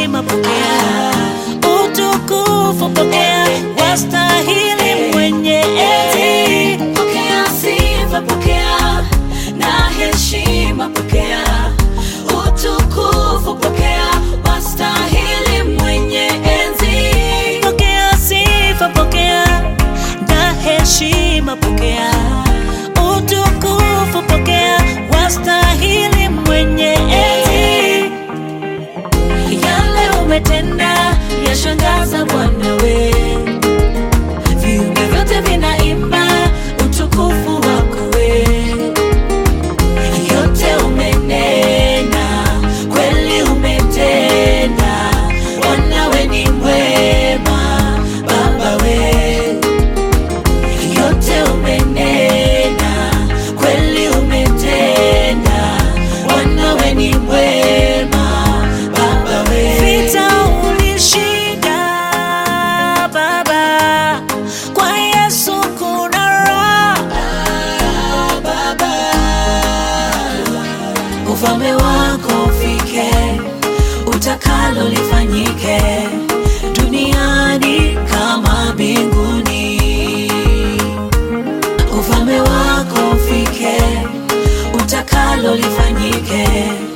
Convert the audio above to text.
heshima pokea, utukufu pokea, wastahili mwenye enzi. Pokea sifa, pokea na heshima, pokea utukufu, pokea wastahili mwenye enzi. Pokea sifa, pokea na heshima, pokea utukufu, pokea wastahili mwenye enzi. Yale umetenda yashangaza Bwana we, viumbe vyote vinaimba utukufu wako we. Yote umenena, kweli umetenda, Bwana we ni mwema, Baba we. Yote umenena, kweli umetenda, Bwana we ni mwema, Baba we. Vita ulishinda Baba, kwa Yesu kuna raha Baba. Ufalme wako ufike, utakalo lifanyike, duniani kama mbinguni. Ufalme wako ufike, utakalo lifanyike,